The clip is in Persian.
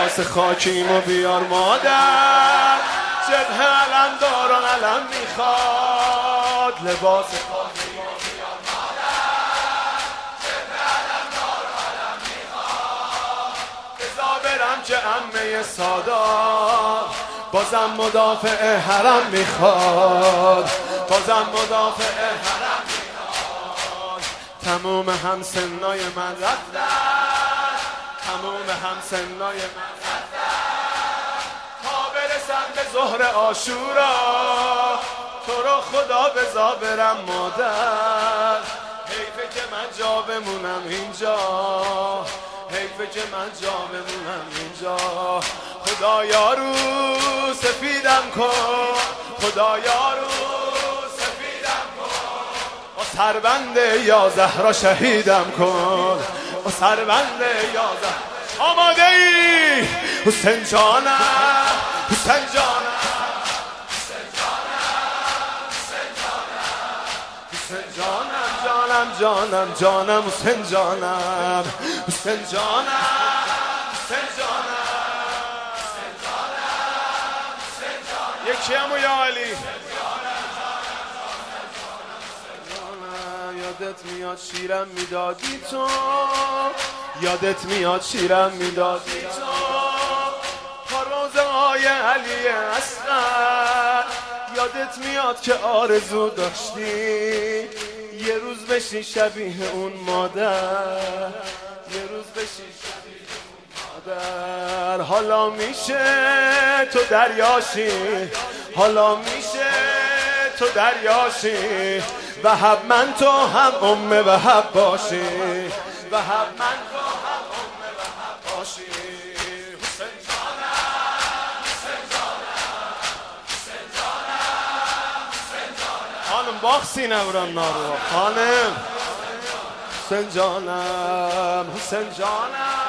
لباس خاکیمو بیار مادر، جبهه علم داران علم میخواد. لباس خاکیمو بیار مادر، جبهه علم داران علم میخواد. بزا برم که عمه سادات بازم مدافع حرم میخواد، بازم مدافع حرم میخواد. تموم همسنای من رفتن، تموم همسنای من رفتن، تا برسم به ظهر عاشورا تو رو خدا بزا برم مادر. حیفه که من جا بمونم اینجا، حیفه که من جا بمونم اینجا. خدایا رو سفیدم کن، خدایا رو سفیدم کن. با سربند یا زهرا شهیدم کن، با سربند یا زهرا. آماده ای؟ حسین جانم، حسین جانم، حسین جانم، جانم جانم جانم، حسین جانم، حسین جانم، حسین جانم. یکی همو یا علی. یادت میاد شیرم میدادی تو، یادت میاد شیرم میدادی تو. پروازه های علی اصغر، یادت میاد که آرزو داشتی یه روز بشی شبیه اون مادر، یه روز بشی شبیه اون مادر. حالا میشه تو دریاشی، حالا میشه تو دریاشی. وهب من تو هم وهب باشی، وهب من تو هم وهب باشی. حسین جانم، حسین جانم، حسین جانم، حسین جانم. خانم باخسی نورم نارو خانم. حسین جانم، حسین جانم.